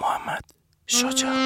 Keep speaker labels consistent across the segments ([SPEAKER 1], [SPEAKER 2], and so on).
[SPEAKER 1] محمد شجاع.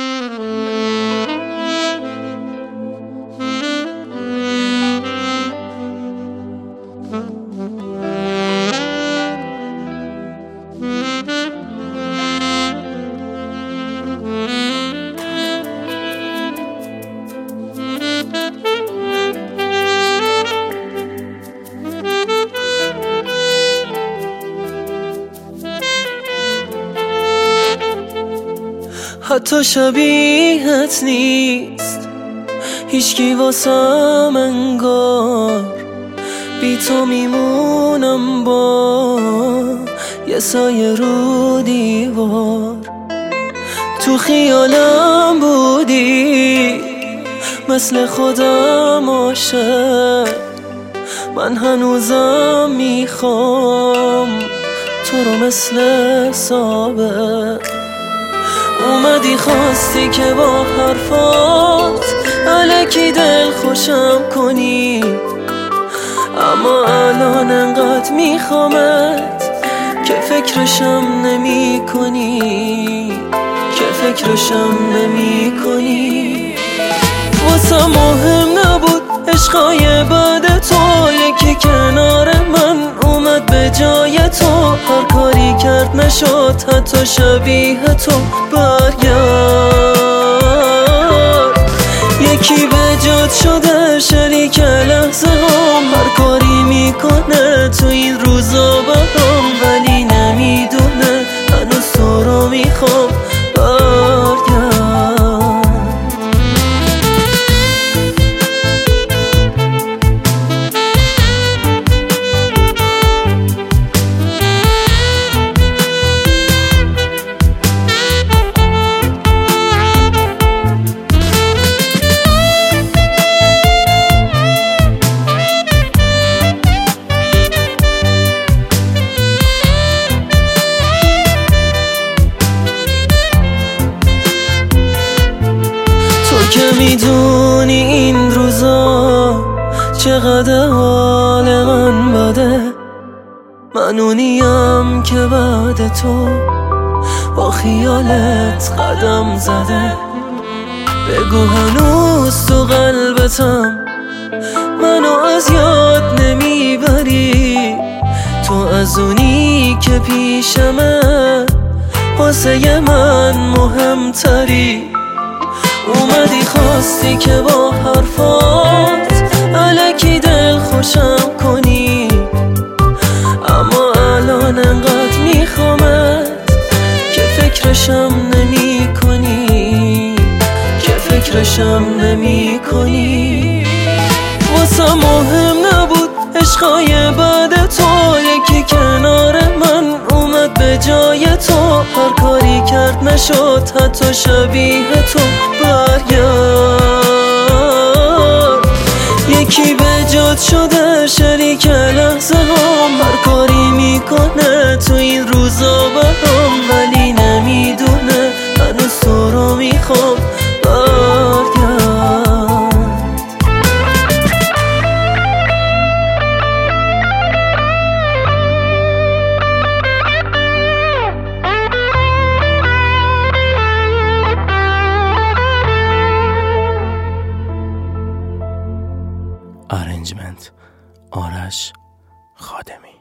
[SPEAKER 2] حتی شبیهت نیست هیچکی واسم انگار، بی تو میمونم با یه سایه رو دیوار. تو خیالم بودی مثل خودم عاشق، من هنوزم میخوام تو رو مثل سابق. اومدی خواستی که با حرفات الکی دل خوشم کنی، اما الان انقدر میخوامت که فکرشم نمی کنی، که فکرشم نمی کنی. واسه مهم نبود عشقای بعد تو، یکی کنار من اومد به جای تو، هر کاری کرد نشد حتی شبیه تو برگرد. یکی به جات شده شریک لحظه هم، هر کاری میکنه تو این روزا برام، ولی نمیدونه هنوز تو رو میخوام برگرد. که میدونی این روزا چقدر حال من بده، من اونیم که بعد تو با خیالت قدم زده. بگو هنوز تو قلبتم منو از یاد نمیبری، تو از اونی که پیشمه واسه من مهمتری. اومدی خواستی که با حرفات الکی دل خوشم کنی، اما الان انقدر میخوامت که فکرشم نمی کنی، که فکرشم نمی کنی. واسه مهم نبود عشقای بعد تو، یکی کنار من اومد به جای تو، هر کاری کرد نشد حتی شبیه تو برگرد. یکی به جات شده شریک لحظه هم، هر کاری میکنه تو این روزا برام، ولی نمیدونه هنوز تو رو میخوام برگرد.
[SPEAKER 1] آرنجمنت آرش خادمی.